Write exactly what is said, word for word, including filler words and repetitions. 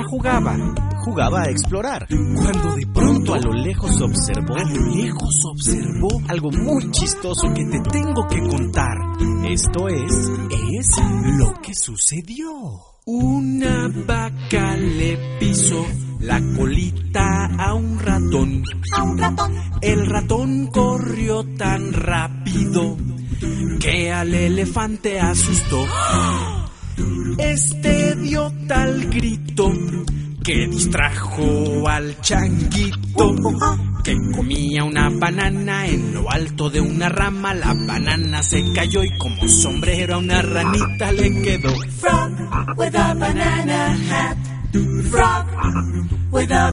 jugaba? Jugaba a explorar. Cuando de pronto A lo lejos observó, a lo lejos observó algo muy chistoso que te tengo que contar. Esto es, es lo que sucedió. Una vaca le pisó la colita a un ratón. A un ratón. El ratón corrió tan rápido que al elefante asustó. Este dio tal grito que distrajo al changuito, que comía una banana en lo alto de una rama. La banana se cayó y como sombrero a una ranita le quedó. Frog with a banana hat. Frog with a